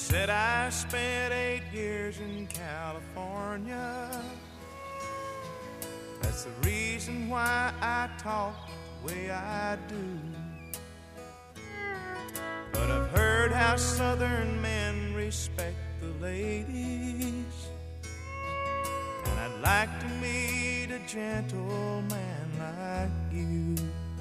Said I spent 8 years in California. That's the reason why I talk the way I do. But I've heard how Southern men respect the ladies, and I'd like to meet a gentleman like you.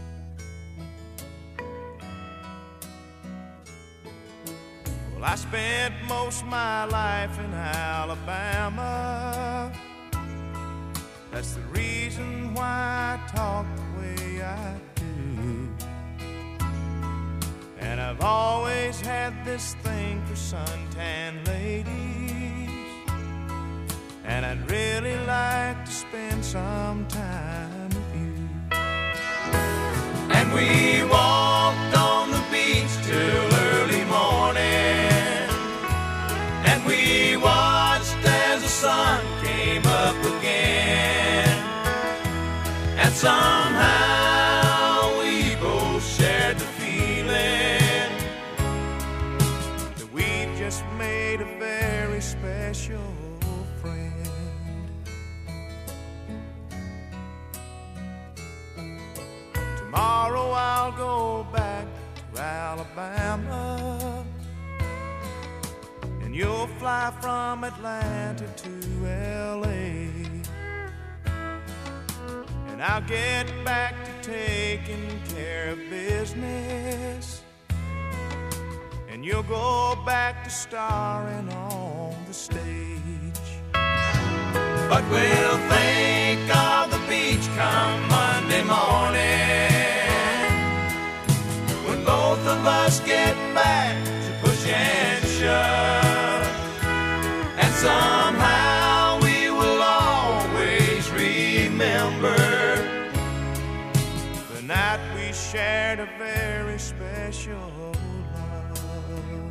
Well, I spent most of my life in Alabama. That's the reason why I talk the way I do. And I've always had this thing for suntan ladies, and I'd really like to spend some time with you. And we walked on the beach till early morning, and we watched as the sun came up again. And somehow we both shared the feeling that we just made a very special friend. Tomorrow I'll go back to Alabama, and you'll fly from Atlanta to LA. And I'll get back to taking care of business, and you'll go back to starring on the stage. But we'll think of the beach come Monday morning, when both of us get back to push and shove. And somehow we will always remember the night we shared a very special love.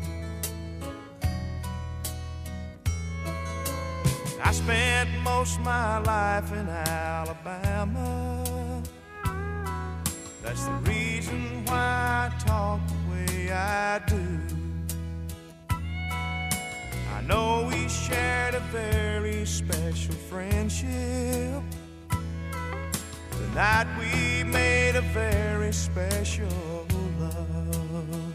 I spent most of my life in Alabama. That's the reason why I talk the way I do. I know we shared a very special friendship, the night we made a very special love.